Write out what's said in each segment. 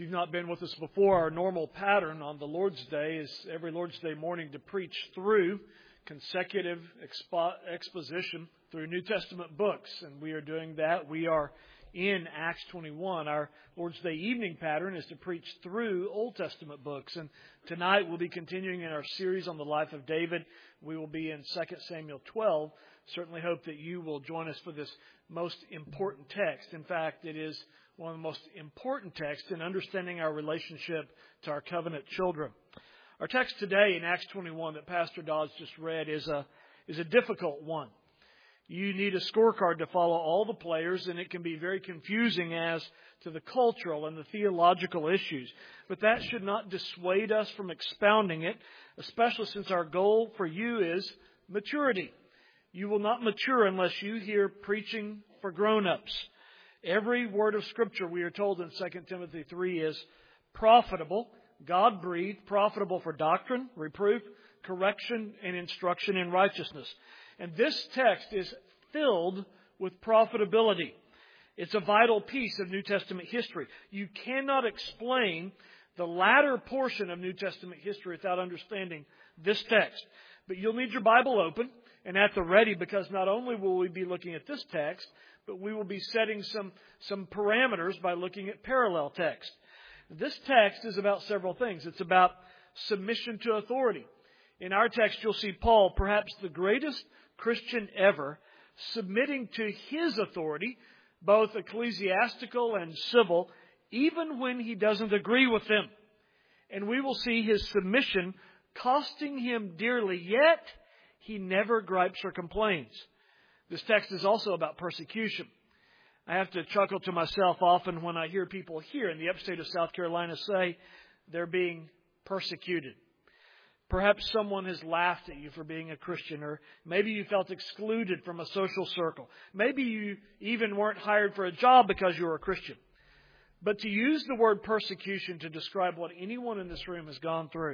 If you've not been with us before, our normal pattern on the Lord's Day is every Lord's Day morning to preach through consecutive exposition through New Testament books. And we are doing that. We are in Acts 21. Our Lord's Day evening pattern is to preach through Old Testament books. And tonight we'll be continuing in our series on the life of David. We will be in 2 Samuel 12. Certainly hope that you will join us for this most important text. In fact, it is one of the most important texts in understanding our relationship to our covenant children. Our text today in Acts 21 that Pastor Dodds just read is a difficult one. You need a scorecard to follow all the players, and it can be very confusing as to the cultural and the theological issues. But that should not dissuade us from expounding it, especially since our goal for you is maturity. You will not mature unless you hear preaching for grown-ups. Every word of Scripture, we are told in 2 Timothy 3, is profitable, God-breathed, profitable for doctrine, reproof, correction, and instruction in righteousness. And this text is filled with profitability. It's a vital piece of New Testament history. You cannot explain the latter portion of New Testament history without understanding this text. But you'll need your Bible open and at the ready, because not only will we be looking at this text, but we will be setting some parameters by looking at parallel text. This text is about several things. It's about submission to authority. In our text, you'll see Paul, perhaps the greatest Christian ever, submitting to his authority, both ecclesiastical and civil, even when he doesn't agree with them. And we will see his submission costing him dearly, yet he never gripes or complains. This text is also about persecution. I have to chuckle to myself often when I hear people here in the upstate of South Carolina say they're being persecuted. Perhaps someone has laughed at you for being a Christian, or maybe you felt excluded from a social circle. Maybe you even weren't hired for a job because you were a Christian. But to use the word persecution to describe what anyone in this room has gone through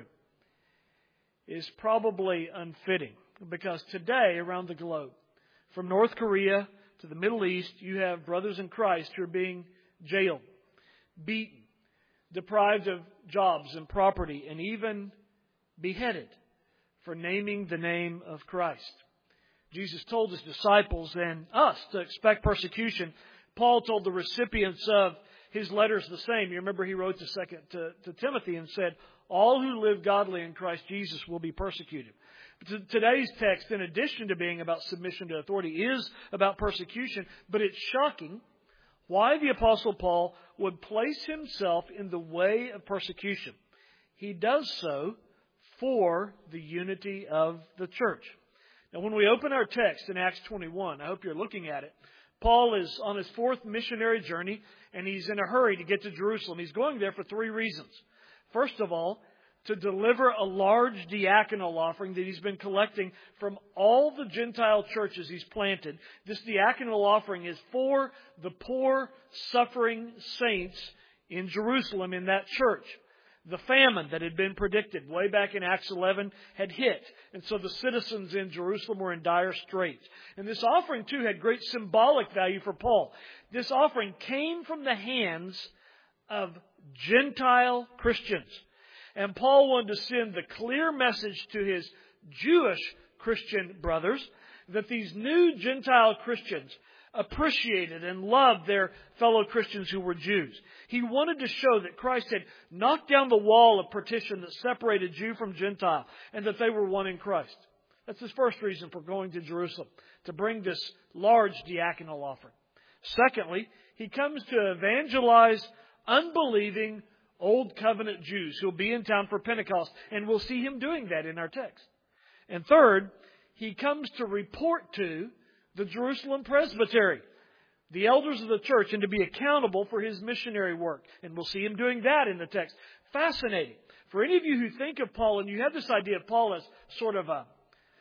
is probably unfitting, because today around the globe, from North Korea to the Middle East, you have brothers in Christ who are being jailed, beaten, deprived of jobs and property, and even beheaded for naming the name of Christ. Jesus told his disciples and us to expect persecution. Paul told the recipients of his letters the same. You remember he wrote to Timothy and said, all who live godly in Christ Jesus will be persecuted. Today's text, in addition to being about submission to authority, is about persecution. But it's shocking why the Apostle Paul would place himself in the way of persecution. He does so for the unity of the church. Now, when we open our text in Acts 21, I hope you're looking at it, Paul is on his fourth missionary journey, and he's in a hurry to get to Jerusalem. He's going there for three reasons. First of all, to deliver a large diaconal offering that he's been collecting from all the Gentile churches he's planted. This diaconal offering is for the poor, suffering saints in Jerusalem in that church. The famine that had been predicted way back in Acts 11 had hit. And so the citizens in Jerusalem were in dire straits. And this offering, too, had great symbolic value for Paul. This offering came from the hands of Gentile Christians. And Paul wanted to send the clear message to his Jewish Christian brothers that these new Gentile Christians appreciated and loved their fellow Christians who were Jews. He wanted to show that Christ had knocked down the wall of partition that separated Jew from Gentile, and that they were one in Christ. That's his first reason for going to Jerusalem, to bring this large diaconal offering. Secondly, he comes to evangelize unbelieving Old Covenant Jews who will be in town for Pentecost, and we'll see him doing that in our text. And third, he comes to report to the Jerusalem Presbytery, the elders of the church, and to be accountable for his missionary work. And we'll see him doing that in the text. Fascinating. For any of you who think of Paul, and you have this idea of Paul as sort of a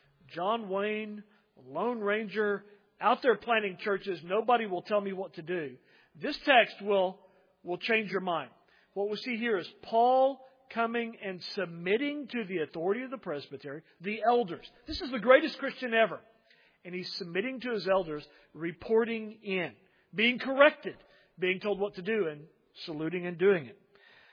John Wayne, Lone Ranger, out there planting churches, nobody will tell me what to do. This text will change your mind. What we see here is Paul coming and submitting to the authority of the presbytery, the elders. This is the greatest Christian ever. And he's submitting to his elders, reporting in, being corrected, being told what to do, and saluting and doing it.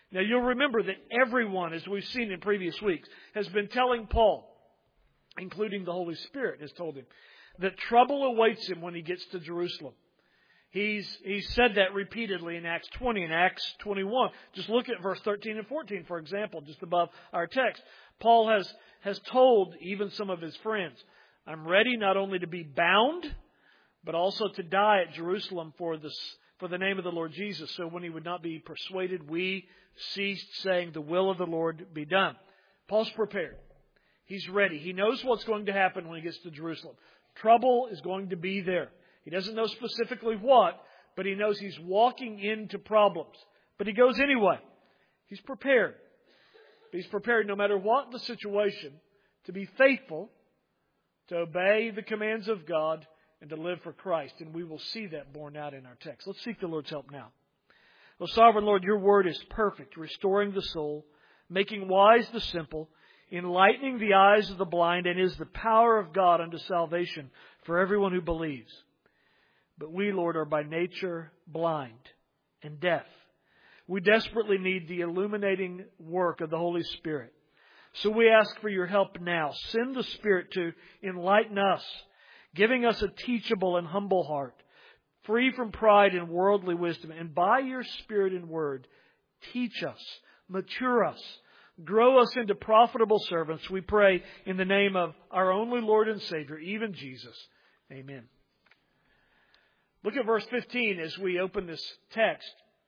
Now you'll remember that everyone, as we've seen in previous weeks, has been telling Paul, including the Holy Spirit, has told him, that trouble awaits him when he gets to Jerusalem. He's said that repeatedly in Acts 20 and Acts 21. Just look at verse 13 and 14, for example, just above our text. Paul has told even some of his friends, I'm ready not only to be bound, but also to die at Jerusalem for the name of the Lord Jesus. So when he would not be persuaded, we ceased saying, the will of the Lord be done. Paul's prepared. He's ready. He knows what's going to happen when he gets to Jerusalem. Trouble is going to be there. He doesn't know specifically what, but he knows he's walking into problems. But he goes anyway. He's prepared. He's prepared no matter what the situation to be faithful, to obey the commands of God, and to live for Christ. And we will see that borne out in our text. Let's seek the Lord's help now. Oh, Sovereign Lord, your word is perfect, restoring the soul, making wise the simple, enlightening the eyes of the blind, and is the power of God unto salvation for everyone who believes. But we, Lord, are by nature blind and deaf. We desperately need the illuminating work of the Holy Spirit. So we ask for your help now. Send the Spirit to enlighten us, giving us a teachable and humble heart, free from pride and worldly wisdom. And by your Spirit and word, teach us, mature us, grow us into profitable servants. We pray in the name of our only Lord and Savior, even Jesus. Amen. Look at verse 15 as we open this text.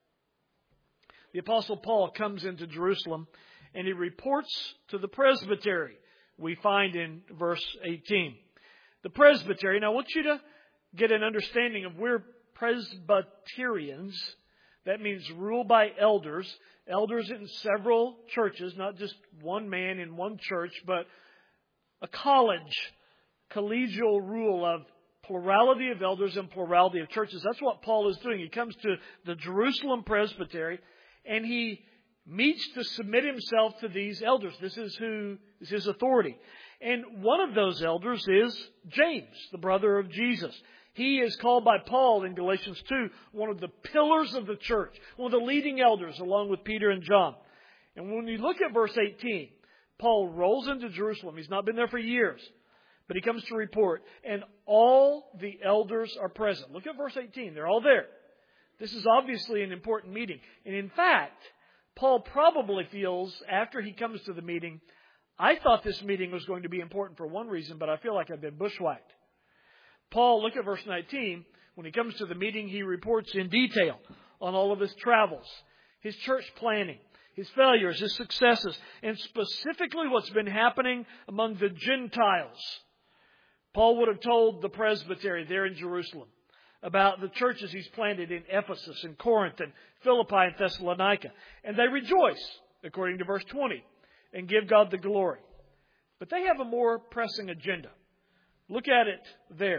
The Apostle Paul comes into Jerusalem and he reports to the presbytery, we find in verse 18. The presbytery, now I want you to get an understanding of we're Presbyterians. That means ruled by elders. Elders in several churches, not just one man in one church, but a collegial rule of plurality of elders and plurality of churches. That's what Paul is doing. He comes to the Jerusalem presbytery and he meets to submit himself to these elders. This is his authority. And one of those elders is James, the brother of Jesus. He is called by Paul in Galatians 2, one of the pillars of the church, one of the leading elders along with Peter and John. And when you look at verse 18, Paul rolls into Jerusalem. He's not been there for years. But he comes to report, and all the elders are present. Look at verse 18. They're all there. This is obviously an important meeting. And in fact, Paul probably feels, after he comes to the meeting, I thought this meeting was going to be important for one reason, but I feel like I've been bushwhacked. Paul, look at verse 19. When he comes to the meeting, he reports in detail on all of his travels, his church planning, his failures, his successes, and specifically what's been happening among the Gentiles. Paul would have told the presbytery there in Jerusalem about the churches he's planted in Ephesus and Corinth and Philippi and Thessalonica. And they rejoice, according to verse 20, and give God the glory. But they have a more pressing agenda. Look at it there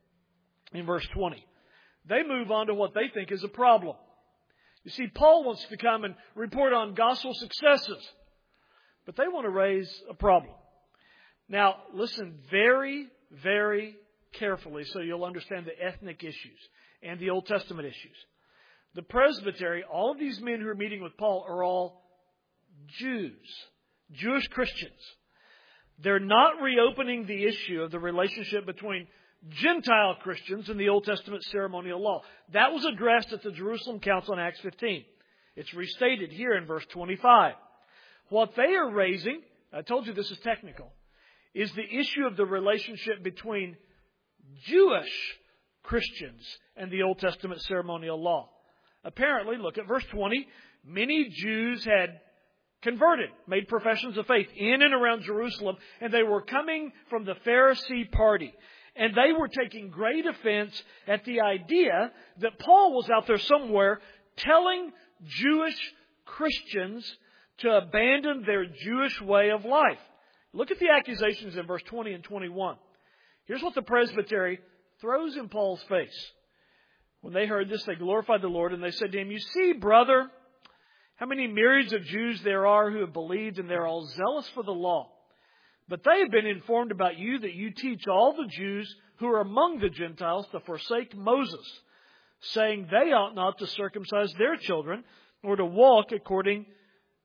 in verse 20. They move on to what they think is a problem. You see, Paul wants to come and report on gospel successes, but they want to raise a problem. Now, listen very, very carefully so you'll understand the ethnic issues and the Old Testament issues. The presbytery, all of these men who are meeting with Paul are all Jews, Jewish Christians. They're not reopening the issue of the relationship between Gentile Christians and the Old Testament ceremonial law. That was addressed at the Jerusalem Council in Acts 15. It's restated here in verse 25. What they are raising, I told you this is technical, is the issue of the relationship between Jewish Christians and the Old Testament ceremonial law. Apparently, look at verse 20, many Jews had converted, made professions of faith in and around Jerusalem, and they were coming from the Pharisee party. And they were taking great offense at the idea that Paul was out there somewhere telling Jewish Christians to abandon their Jewish way of life. Look at the accusations in verse 20 and 21. Here's what the presbytery throws in Paul's face. When they heard this, they glorified the Lord, and they said to him, "You see, brother, how many myriads of Jews there are who have believed, and they're all zealous for the law. But they have been informed about you that you teach all the Jews who are among the Gentiles to forsake Moses, saying they ought not to circumcise their children, or to walk according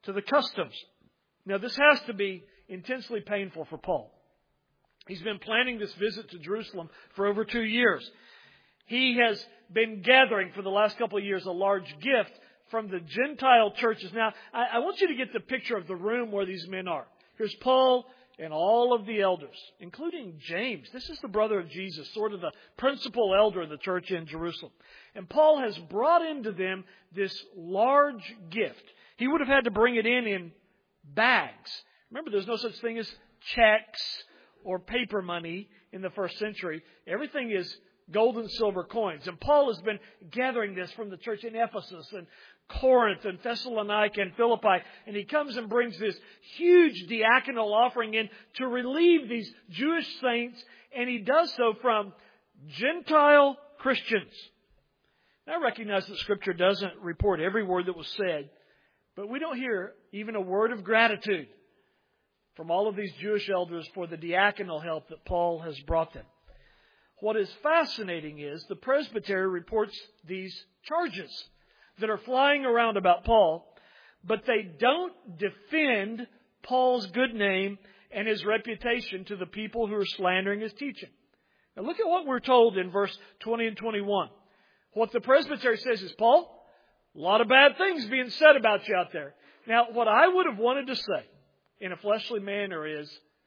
to the customs. Now, this has to be intensely painful for Paul. He's been planning this visit to Jerusalem for over 2 years. He has been gathering for the last couple of years a large gift from the Gentile churches. Now, I want you to get the picture of the room where these men are. Here's Paul and all of the elders, including James. This is the brother of Jesus, sort of the principal elder of the church in Jerusalem. And Paul has brought into them this large gift. He would have had to bring it in bags. Remember, there's no such thing as checks or paper money in the first century. Everything is gold and silver coins. And Paul has been gathering this from the church in Ephesus and Corinth and Thessalonica and Philippi. And he comes and brings this huge diaconal offering in to relieve these Jewish saints. And he does so from Gentile Christians. Now, I recognize that Scripture doesn't report every word that was said, but we don't hear even a word of gratitude from all of these Jewish elders for the diaconal help that Paul has brought them. What is fascinating is the presbytery reports these charges that are flying around about Paul, but they don't defend Paul's good name and his reputation to the people who are slandering his teaching. Now look at what we're told in verse 20 and 21. What the presbytery says is, Paul, a lot of bad things being said about you out there. Now, what I would have wanted to say in a fleshly manner is,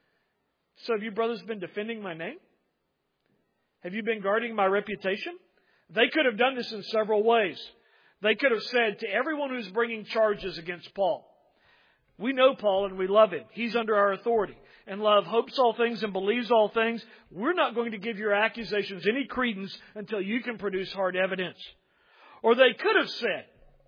so have you brothers been defending my name? Have you been guarding my reputation? They could have done this in several ways. They could have said to everyone who's bringing charges against Paul, we know Paul and we love him. He's under our authority. And love hopes all things and believes all things. We're not going to give your accusations any credence until you can produce hard evidence. Or they could have said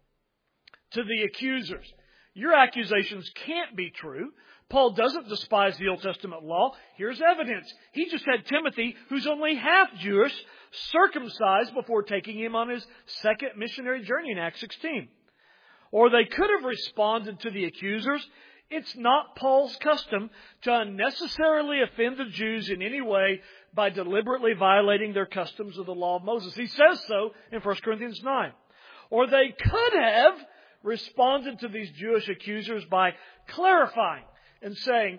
to the accusers, your accusations can't be true. Paul doesn't despise the Old Testament law. Here's evidence. He just had Timothy, who's only half Jewish, circumcised before taking him on his second missionary journey in Acts 16. Or they could have responded to the accusers, it's not Paul's custom to unnecessarily offend the Jews in any way by deliberately violating their customs of the law of Moses. He says so in 1 Corinthians 9. Or they could have responded to these Jewish accusers by clarifying and saying,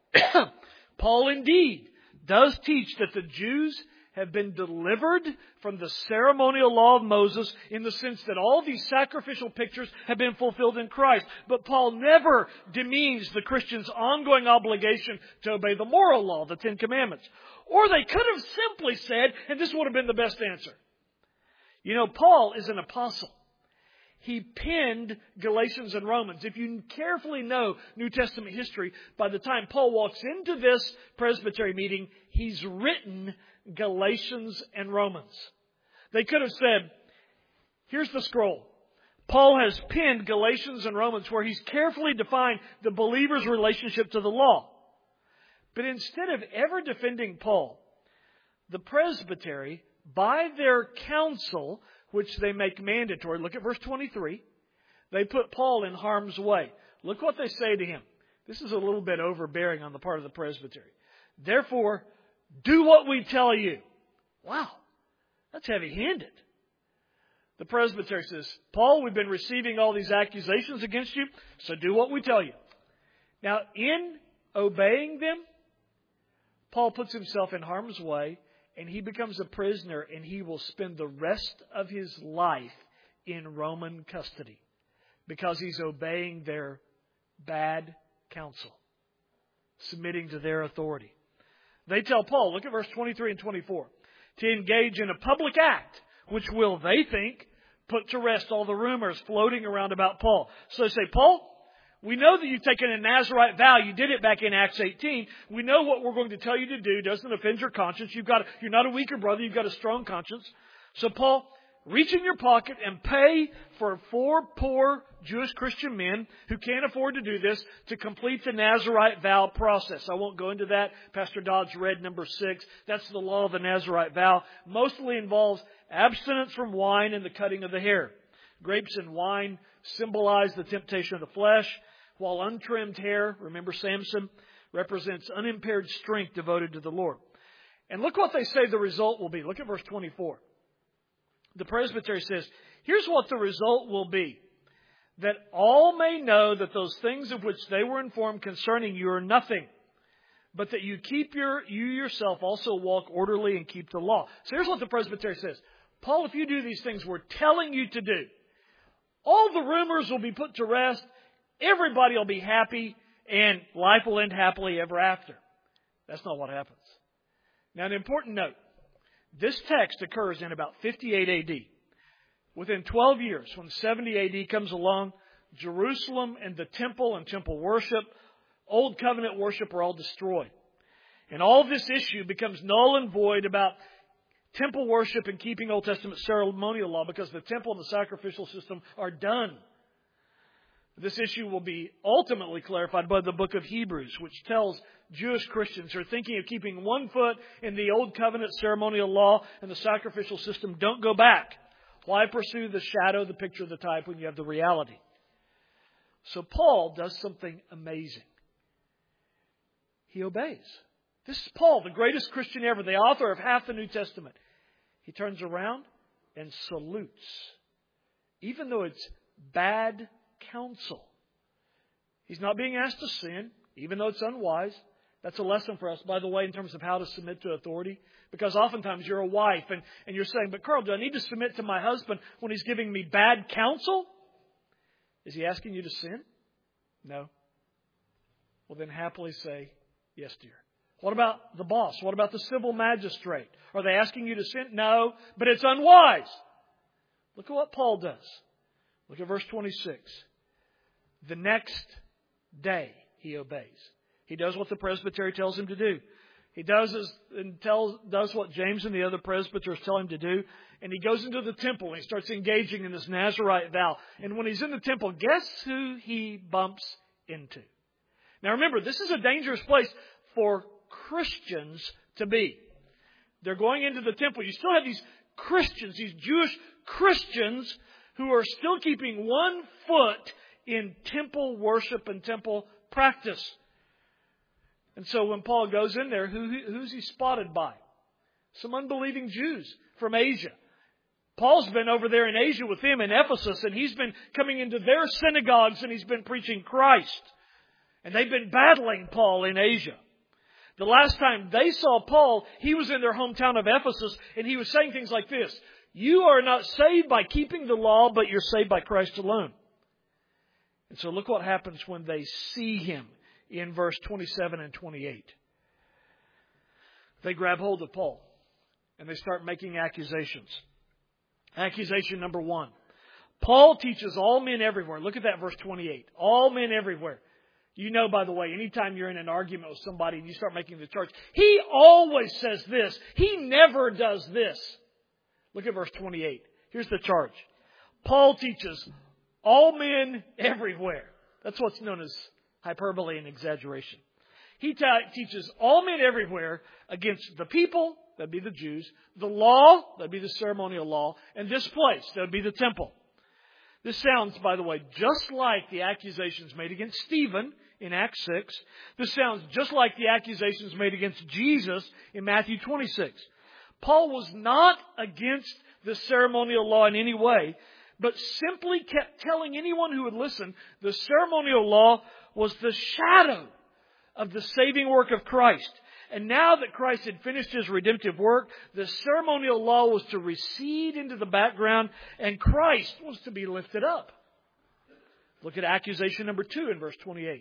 Paul indeed does teach that the Jews have been delivered from the ceremonial law of Moses in the sense that all these sacrificial pictures have been fulfilled in Christ. But Paul never demeans the Christian's ongoing obligation to obey the moral law, the Ten Commandments. Or they could have simply said, and this would have been the best answer, you know, Paul is an apostle. He penned Galatians and Romans. If you carefully know New Testament history, by the time Paul walks into this presbytery meeting, he's written Galatians and Romans. They could have said, here's the scroll. Paul has penned Galatians and Romans where he's carefully defined the believer's relationship to the law. But instead of ever defending Paul, the presbytery, by their counsel, which they make mandatory, look at verse 23, they put Paul in harm's way. Look what they say to him. This is a little bit overbearing on the part of the presbytery. Therefore, do what we tell you. Wow, that's heavy-handed. The presbytery says, Paul, we've been receiving all these accusations against you, so do what we tell you. Now, in obeying them, Paul puts himself in harm's way, and he becomes a prisoner, and he will spend the rest of his life in Roman custody because he's obeying their bad counsel, submitting to their authority. They tell Paul, look at verse 23 and 24, to engage in a public act, which will, they think, put to rest all the rumors floating around about Paul. So they say, Paul, we know that you've taken a Nazirite vow. You did it back in Acts 18. We know what we're going to tell you to do doesn't offend your conscience. You're not a weaker brother. You've got a strong conscience. So Paul, reach in your pocket and pay for 4 poor Jewish Christian men who can't afford to do this to complete the Nazirite vow process. I won't go into that. Pastor Dodge read number 6. That's the law of the Nazirite vow. Mostly involves abstinence from wine and the cutting of the hair. Grapes and wine symbolize the temptation of the flesh, while untrimmed hair, remember Samson, represents unimpaired strength devoted to the Lord. And look what they say the result will be. Look at verse 24. The presbytery says, here's what the result will be. that all may know that those things of which they were informed concerning you are nothing, but that you yourself also walk orderly and keep the law. So here's what the presbytery says. Paul, if you do these things we're telling you to do, all the rumors will be put to rest, everybody will be happy, and life will end happily ever after. That's not what happens. Now, an important note. This text occurs in about 58 AD. Within 12 years, when 70 AD comes along, Jerusalem and the temple and temple worship, Old Covenant worship are all destroyed. And all this issue becomes null and void about temple worship and keeping Old Testament ceremonial law because the temple and the sacrificial system are done. This issue will be ultimately clarified by the book of Hebrews, which tells Jewish Christians who are thinking of keeping one foot in the Old Covenant ceremonial law and the sacrificial system, don't go back. Why pursue the shadow, the picture, the type when you have the reality? So Paul does something amazing. He obeys. This is Paul, the greatest Christian ever, the author of half the New Testament. He turns around and salutes, even though it's bad counsel. He's not being asked to sin, even though it's unwise. That's a lesson for us, by the way, in terms of how to submit to authority. Because oftentimes you're a wife and you're saying, but Carl, do I need to submit to my husband when he's giving me bad counsel? Is he asking you to sin? No. Well, then happily say, yes, dear. What about the boss? What about the civil magistrate? Are they asking you to sin? No, but it's unwise. Look at what Paul does. Look at verse 26. The next day he obeys. He does what the presbytery tells him to do. He does what James and the other presbyters tell him to do. And he goes into the temple and he starts engaging in this Nazirite vow. And when he's in the temple, guess who he bumps into? Now remember, this is a dangerous place for Christians to be. They're going into the temple. You still have these Christians, these Jewish Christians who are still keeping one foot in temple worship and temple practice. And so when Paul goes in there, who's he spotted by? Some unbelieving Jews from Asia. Paul's been over there in Asia with them in Ephesus, and he's been coming into their synagogues and he's been preaching Christ. And they've been battling Paul in Asia. The last time they saw Paul, he was in their hometown of Ephesus, and he was saying things like this: you are not saved by keeping the law, but you're saved by Christ alone. And so look what happens when they see him in verse 27 and 28. They grab hold of Paul and they start making accusations. Accusation number 1. Paul teaches all men everywhere. Look at that, verse 28. All men everywhere. You know, by the way, anytime you're in an argument with somebody and you start making the charge, he always says this. He never does this. Look at verse 28. Here's the charge. Paul teaches all men everywhere. That's what's known as hyperbole and exaggeration. He teaches all men everywhere against the people, that'd be the Jews, the law, that'd be the ceremonial law, and this place, that'd be the temple. This sounds, by the way, just like the accusations made against Stephen in Acts 6. This sounds just like the accusations made against Jesus in Matthew 26. Paul was not against the ceremonial law in any way, but simply kept telling anyone who would listen, the ceremonial law was the shadow of the saving work of Christ. And now that Christ had finished His redemptive work, the ceremonial law was to recede into the background and Christ was to be lifted up. Look at accusation number 2 in verse 28.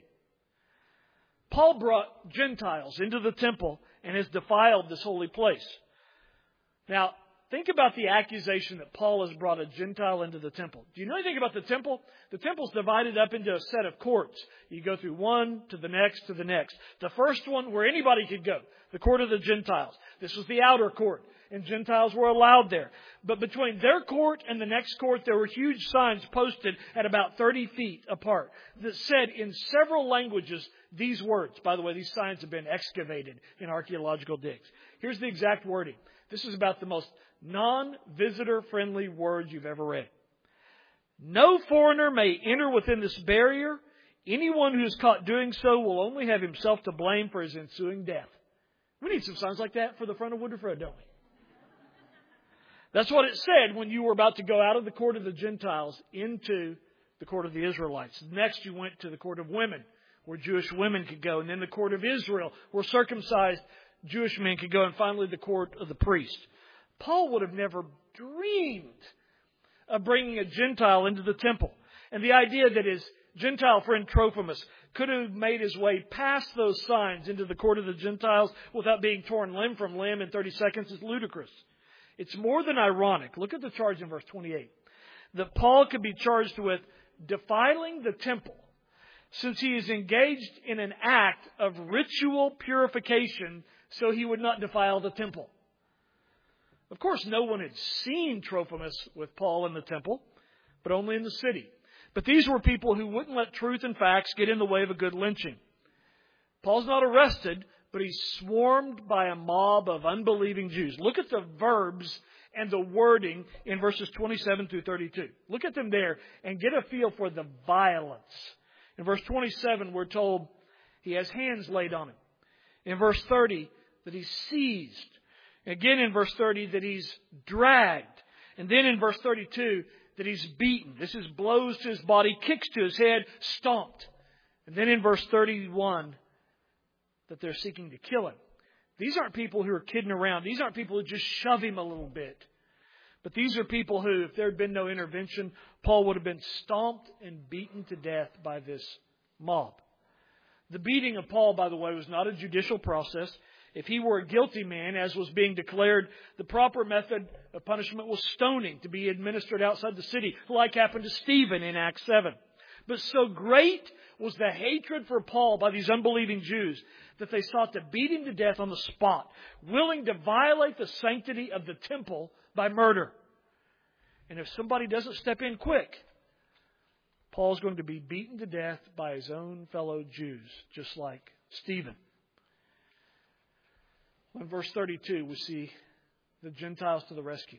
Paul brought Gentiles into the temple and has defiled this holy place. Now, think about the accusation that Paul has brought a Gentile into the temple. Do you know anything about the temple? The temple's divided up into a set of courts. You go through one to the next to the next. The first one where anybody could go, the court of the Gentiles. This was the outer court, and Gentiles were allowed there. But between their court and the next court, there were huge signs posted at about 30 feet apart that said in several languages these words. By the way, these signs have been excavated in archaeological digs. Here's the exact wording. This is about the most non-visitor friendly words you've ever read. No foreigner may enter within this barrier. Anyone who is caught doing so will only have himself to blame for his ensuing death. We need some signs like that for the front of Woodruff Road, don't we? That's what it said when you were about to go out of the court of the Gentiles into the court of the Israelites. Next, you went to the court of women, where Jewish women could go. And then the court of Israel, where circumcised Jewish men could go. And finally, the court of the priest. Paul would have never dreamed of bringing a Gentile into the temple. And the idea that his Gentile friend Trophimus could have made his way past those signs into the court of the Gentiles without being torn limb from limb in 30 seconds is ludicrous. It's more than ironic. Look at the charge in verse 28. That Paul could be charged with defiling the temple, since he is engaged in an act of ritual purification so he would not defile the temple. Of course, no one had seen Trophimus with Paul in the temple, but only in the city. But these were people who wouldn't let truth and facts get in the way of a good lynching. Paul's not arrested, but he's swarmed by a mob of unbelieving Jews. Look at the verbs and the wording in verses 27 through 32. Look at them there and get a feel for the violence. In verse 27, we're told he has hands laid on him. In verse 30, that he's seized. Again in verse 30, that he's dragged. And then in verse 32, that he's beaten. This is blows to his body, kicks to his head, stomped. And then in verse 31, that they're seeking to kill him. These aren't people who are kidding around. These aren't people who just shove him a little bit. But these are people who, if there had been no intervention, Paul would have been stomped and beaten to death by this mob. The beating of Paul, by the way, was not a judicial process. If he were a guilty man, as was being declared, the proper method of punishment was stoning, to be administered outside the city, like happened to Stephen in Acts 7. But so great was the hatred for Paul by these unbelieving Jews that they sought to beat him to death on the spot, willing to violate the sanctity of the temple by murder. And if somebody doesn't step in quick, Paul's going to be beaten to death by his own fellow Jews, just like Stephen. In verse 32, we see the Gentiles to the rescue.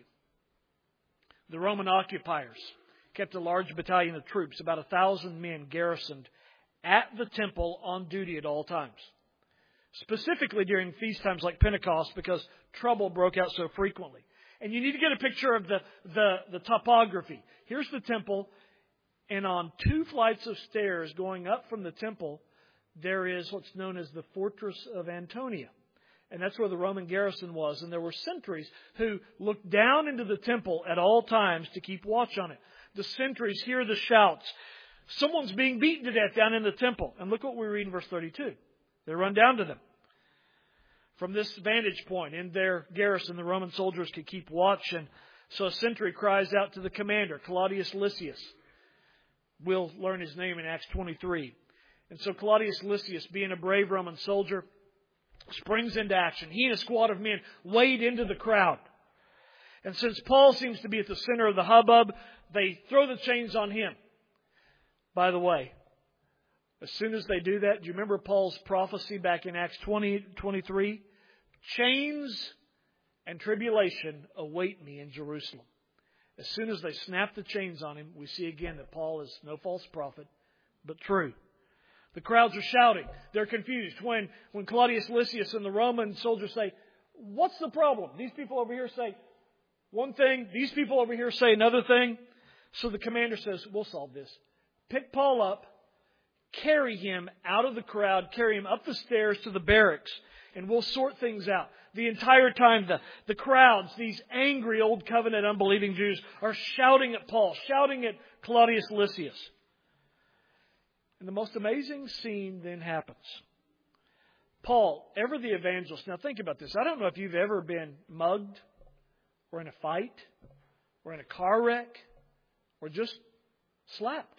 The Roman occupiers kept a large battalion of troops, about 1,000 men garrisoned at the temple on duty at all times. Specifically during feast times like Pentecost, because trouble broke out so frequently. And you need to get a picture of the topography. Here's the temple, and on 2 flights of stairs going up from the temple, there is what's known as the Fortress of Antonia. And that's where the Roman garrison was. And there were sentries who looked down into the temple at all times to keep watch on it. The sentries hear the shouts. Someone's being beaten to death down in the temple. And look what we read in verse 32. They run down to them. From this vantage point in their garrison, the Roman soldiers could keep watch. And so a sentry cries out to the commander, Claudius Lysias. We'll learn his name in Acts 23. And so Claudius Lysias, being a brave Roman soldier, springs into action. He and a squad of men wade into the crowd. And since Paul seems to be at the center of the hubbub, they throw the chains on him. By the way, as soon as they do that, do you remember Paul's prophecy back in Acts 20:23? Chains and tribulation await me in Jerusalem. As soon as they snap the chains on him, we see again that Paul is no false prophet, but true. The crowds are shouting. They're confused. When Claudius Lysias and the Roman soldiers say, "What's the problem?" These people over here say one thing. These people over here say another thing. So the commander says, "We'll solve this. Pick Paul up, carry him out of the crowd, carry him up the stairs to the barracks, and we'll sort things out." The entire time, the crowds, these angry old covenant unbelieving Jews, are shouting at Paul, shouting at Claudius Lysias. And the most amazing scene then happens. Paul, ever the evangelist. Now think about this. I don't know if you've ever been mugged or in a fight or in a car wreck or just slapped.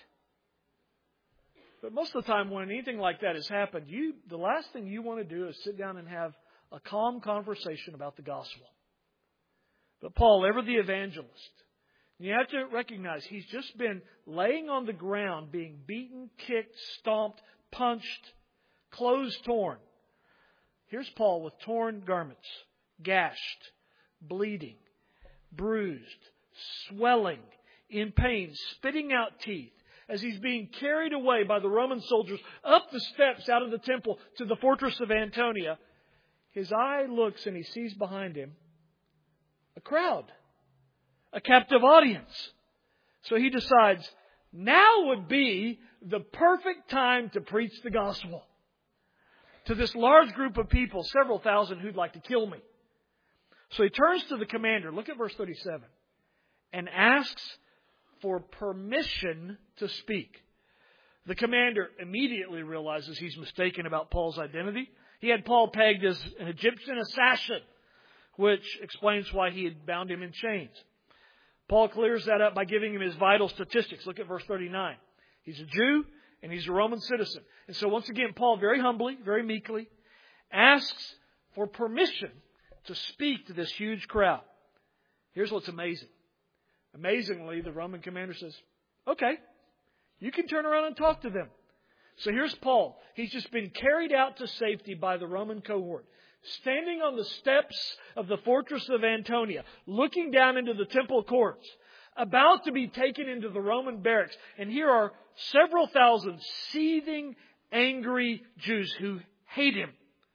But most of the time when anything like that has happened, the last thing you want to do is sit down and have a calm conversation about the gospel. But Paul, ever the evangelist, you have to recognize he's just been laying on the ground, being beaten, kicked, stomped, punched, clothes torn. Here's Paul with torn garments, gashed, bleeding, bruised, swelling, in pain, spitting out teeth, as he's being carried away by the Roman soldiers up the steps out of the temple to the Fortress of Antonia. His eye looks and he sees behind him a crowd. A captive audience. So he decides, Now would be the perfect time to preach the gospel to this large group of people, several thousand who'd like to kill me. So he turns to the commander, look at verse 37, and asks for permission to speak. The commander immediately realizes he's mistaken about Paul's identity. He had Paul pegged as an Egyptian assassin, which explains why he had bound him in chains. Paul clears that up by giving him his vital statistics. Look at verse 39. He's a Jew and he's a Roman citizen. And so once again, Paul very humbly, very meekly, asks for permission to speak to this huge crowd. Here's what's amazing. Amazingly, the Roman commander says, okay, you can turn around and talk to them. So here's Paul. He's just been carried out to safety by the Roman cohort, standing on the steps of the fortress of Antonia, looking down into the temple courts, about to be taken into the Roman barracks. And here are several thousand seething, angry Jews who hate him.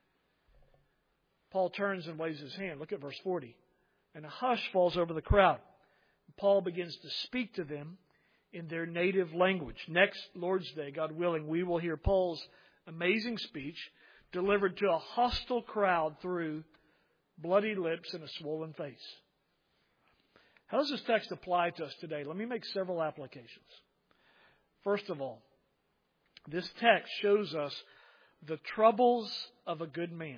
Paul turns and waves his hand. Look at verse 40. And a hush falls over the crowd. Paul begins to speak to them in their native language. Next Lord's Day, God willing, we will hear Paul's amazing speech delivered to a hostile crowd through bloody lips and a swollen face. How does this text apply to us today? Let me make several applications. First of all, this text shows us the troubles of a good man.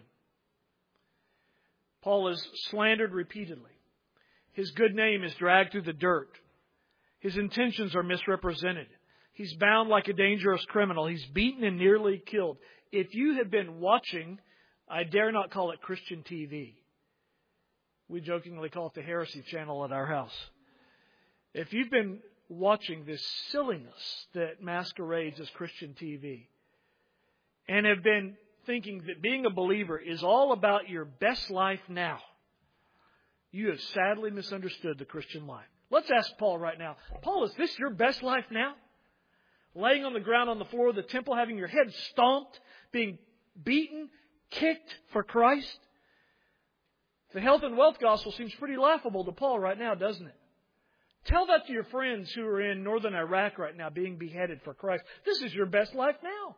Paul is slandered repeatedly. His good name is dragged through the dirt. His intentions are misrepresented. He's bound like a dangerous criminal. He's beaten and nearly killed. If you have been watching, I dare not call it Christian TV. We jokingly call it the Heresy Channel at our house. If you've been watching this silliness that masquerades as Christian TV and have been thinking that being a believer is all about your best life now, you have sadly misunderstood the Christian life. Let's ask Paul right now. Paul, is this your best life now? Laying on the ground on the floor of the temple, having your head stomped, being beaten, kicked for Christ? The health and wealth gospel seems pretty laughable to Paul right now, doesn't it? Tell that to your friends who are in northern Iraq right now being beheaded for Christ. This is your best life now.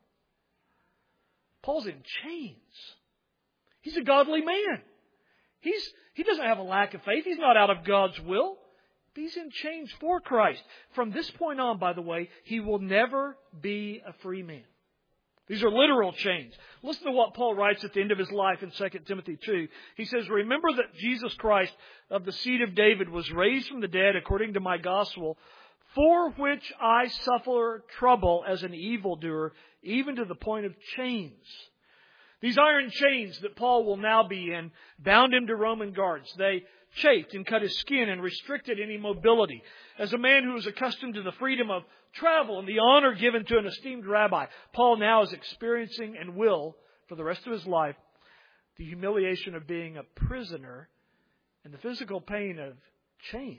Paul's in chains. He's a godly man. He doesn't have a lack of faith. He's not out of God's will. He's in chains for Christ. From this point on, by the way, he will never be a free man. These are literal chains. Listen to what Paul writes at the end of his life in 2 Timothy 2. He says, remember that Jesus Christ of the seed of David was raised from the dead according to my gospel, for which I suffer trouble as an evildoer, even to the point of chains. These iron chains that Paul will now be in bound him to Roman guards. They chafed and cut his skin and restricted any mobility. As a man who was accustomed to the freedom of travel and the honor given to an esteemed rabbi, Paul now is experiencing and will, for the rest of his life, the humiliation of being a prisoner and the physical pain of chains.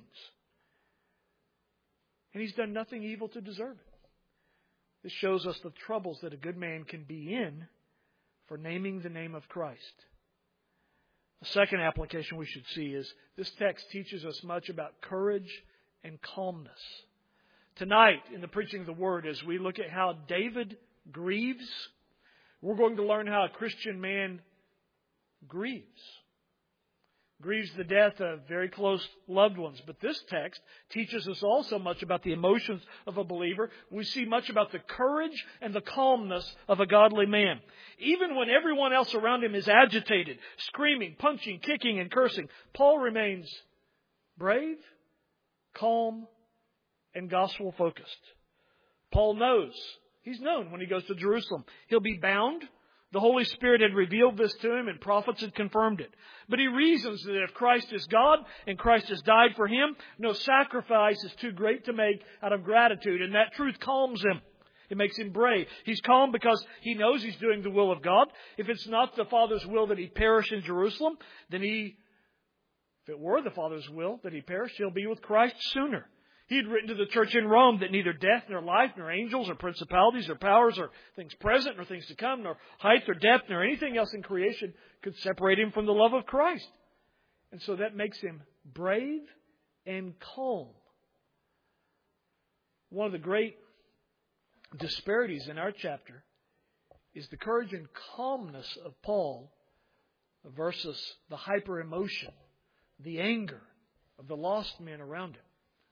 And he's done nothing evil to deserve it. This shows us the troubles that a good man can be in for naming the name of Christ. The second application we should see is this text teaches us much about courage and calmness. Tonight, in the preaching of the Word, as we look at how David grieves, we're going to learn how a Christian man grieves. Grieves the death of very close loved ones. But this text teaches us also much about the emotions of a believer. We see much about the courage and the calmness of a godly man. Even when everyone else around him is agitated, screaming, punching, kicking, and cursing, Paul remains brave, calm, and gospel-focused. Paul knows, he's known when he goes to Jerusalem, he'll be bound. The Holy Spirit had revealed this to him and prophets had confirmed it. But he reasons that if Christ is God and Christ has died for him, no sacrifice is too great to make out of gratitude. And that truth calms him. It makes him brave. He's calm because he knows he's doing the will of God. If it's not the Father's will that he perish in Jerusalem, then if it were the Father's will that he perish, he'll be with Christ sooner. He had written to the church in Rome that neither death nor life nor angels or principalities or powers or things present nor things to come nor height or depth nor anything else in creation could separate him from the love of Christ. And so that makes him brave and calm. One of the great disparities in our chapter is the courage and calmness of Paul versus the hyper emotion, the anger of the lost men around him.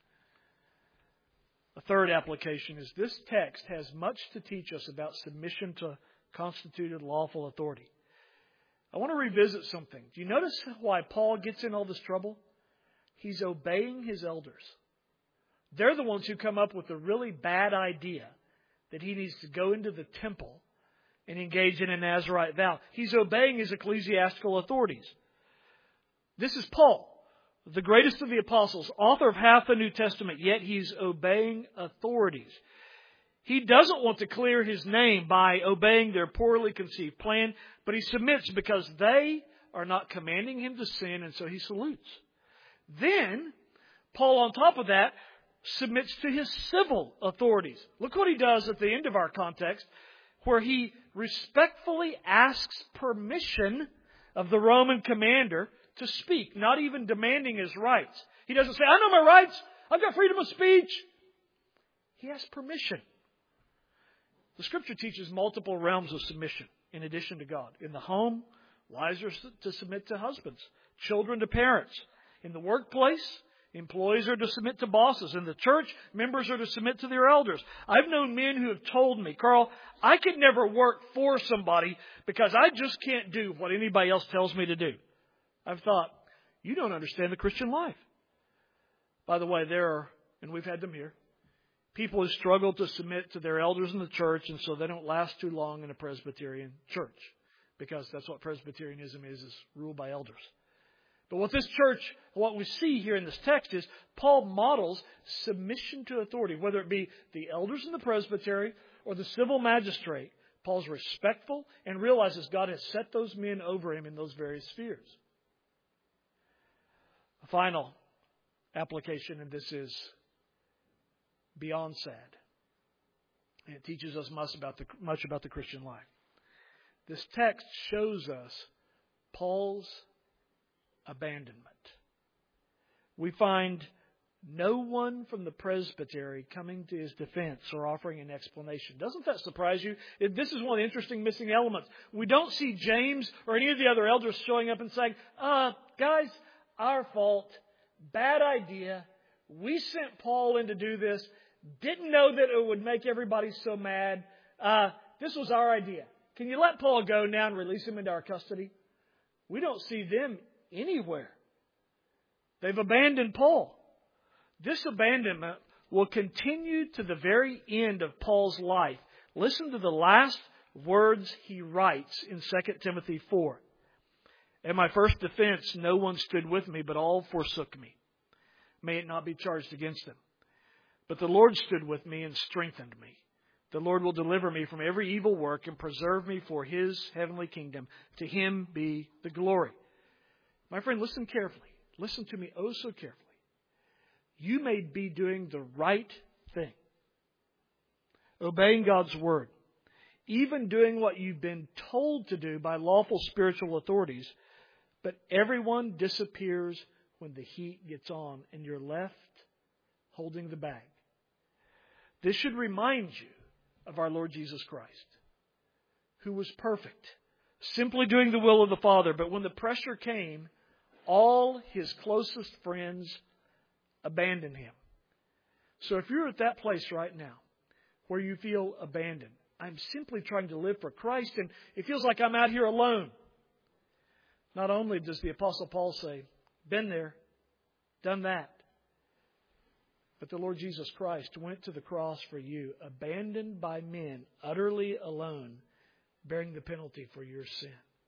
A third application is this text has much to teach us about submission to constituted lawful authority. I want to revisit something. Do you notice why Paul gets in all this trouble? He's obeying his elders. They're the ones who come up with the really bad idea that he needs to go into the temple and engage in a Nazirite vow. He's obeying his ecclesiastical authorities. This is Paul, the greatest of the apostles, author of half the New Testament, yet he's obeying authorities. He doesn't want to clear his name by obeying their poorly conceived plan, but he submits because they are not commanding him to sin, and so he salutes. Then, Paul, on top of that, submits to his civil authorities. Look what he does at the end of our context, where he respectfully asks permission of the Roman commander to speak, not even demanding his rights. He doesn't say, I know my rights. I've got freedom of speech. He asks permission. The Scripture teaches multiple realms of submission in addition to God. In the home, wives are to submit to husbands, children to parents. In the workplace, employees are to submit to bosses. In the church, members are to submit to their elders. I've known men who have told me, Carl, I could never work for somebody because I just can't do what anybody else tells me to do. I've thought, you don't understand the Christian life. By the way, there are, and we've had them here, people who struggle to submit to their elders in the church, and so they don't last too long in a Presbyterian church. Because that's what Presbyterianism is ruled by elders. But what we see here in this text is Paul models submission to authority, whether it be the elders in the presbytery or the civil magistrate. Paul's respectful and realizes God has set those men over him in those various spheres. A final application, and this is beyond sad. And it teaches us much about the Christian life. This text shows us Paul's abandonment. We find no one from the presbytery coming to his defense or offering an explanation. Doesn't that surprise you? This is one of the interesting missing elements. We don't see James or any of the other elders showing up and saying, guys, our fault, bad idea. We sent Paul in to do this. Didn't know that it would make everybody so mad. This was our idea. Can you let Paul go now and release him into our custody? We don't see them anywhere. They've abandoned Paul. This abandonment will continue to the very end of Paul's life. Listen to the last words he writes in 2 Timothy 4. At my first defense, no one stood with me, but all forsook me. May it not be charged against them. But the Lord stood with me and strengthened me. The Lord will deliver me from every evil work and preserve me for His heavenly kingdom. To Him be the glory. My friend, listen carefully. Listen to me oh so carefully. You may be doing the right thing. Obeying God's word. Even doing what you've been told to do by lawful spiritual authorities. But everyone disappears when the heat gets on and you're left holding the bag. This should remind you of our Lord Jesus Christ, who was perfect, simply doing the will of the Father. But when the pressure came, all His closest friends abandoned Him. So if you're at that place right now where you feel abandoned, I'm simply trying to live for Christ and it feels like I'm out here alone. Not only does the Apostle Paul say, been there, done that, but the Lord Jesus Christ went to the cross for you, abandoned by men, utterly alone, bearing the penalty for your sin.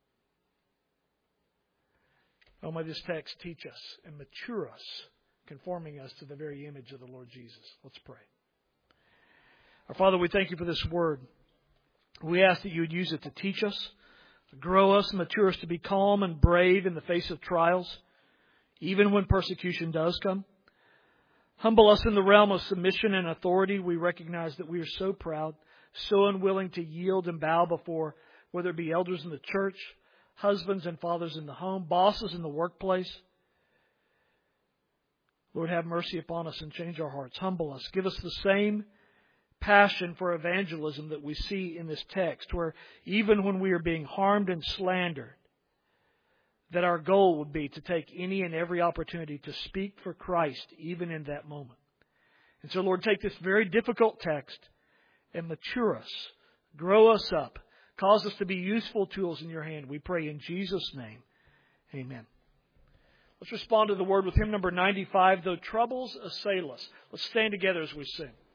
Oh, may this text teach us and mature us, conforming us to the very image of the Lord Jesus. Let's pray. Our Father, we thank You for this word. We ask that You would use it to teach us, to grow us and mature us to be calm and brave in the face of trials, even when persecution does come. Humble us in the realm of submission and authority. We recognize that we are so proud, so unwilling to yield and bow before, whether it be elders in the church, husbands and fathers in the home, bosses in the workplace. Lord, have mercy upon us and change our hearts. Humble us. Give us the same passion for evangelism that we see in this text, where even when we are being harmed and slandered, that our goal would be to take any and every opportunity to speak for Christ, even in that moment. And so, Lord, take this very difficult text and mature us, grow us up, cause us to be useful tools in your hand. We pray in Jesus' name. Amen. Let's respond to the word with hymn number 95, Though Troubles Assail Us. Let's stand together as we sing.